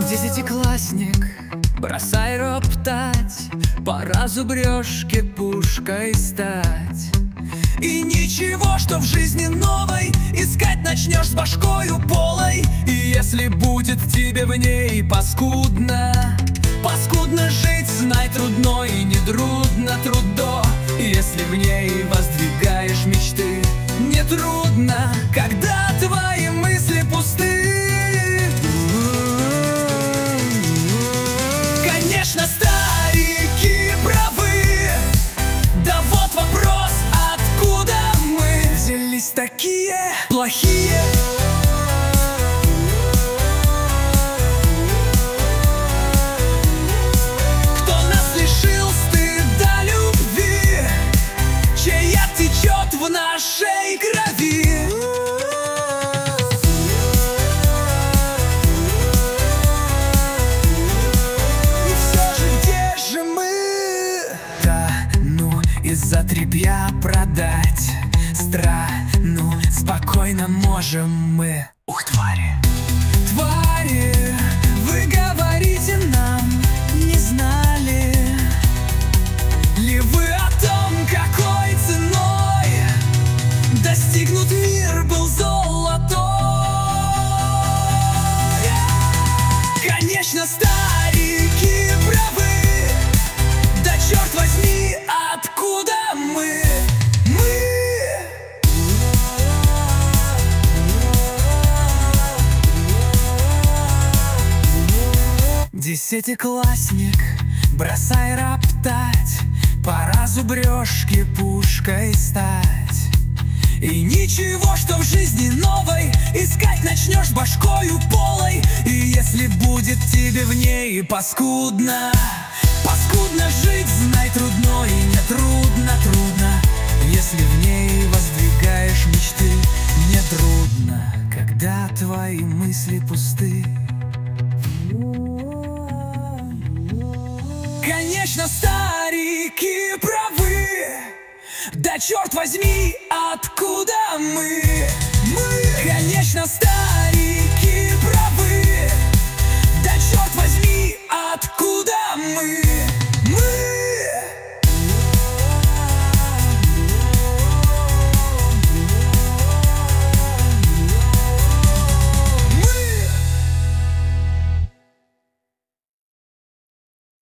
Десятиклассник, бросай роптать, пора зубрежке пушкой стать. И ничего, что в жизни новой искать начнешь с башкою полой. И если будет тебе в ней паскудно, паскудно жить, знай, трудно и не трудно трудо. Если в ней воздвигаешь мечты, не трудно, когда твои мысли пусты. Конечно, старики правы, да вот вопрос, откуда мы взялись такие плохие. Кто нас лишил стыда любви, чей яд течет в нашей крови. Из-за тряпья продать страну спокойно можем мы. Ух, твари! Твари, вы говорите нам, не знали ли вы о том, какой ценой достигнут мир был золотой? Конечно, старики правы, да черт возьми, откуда мы? Десятиклассник, бросай роптать, пора зубрежке пушкой стать. И ничего, что в жизни новой искать начнешь башкою полой. И если будет тебе в ней паскудно, паскудно жить, знай, трудно и не трудно трудно. Если в ней воздвигаешь мечты, не трудно, когда твои мысли пусты. Конечно, старики правы, да черт возьми, откуда мы? Конечно, старики правы, да черт возьми, откуда мы?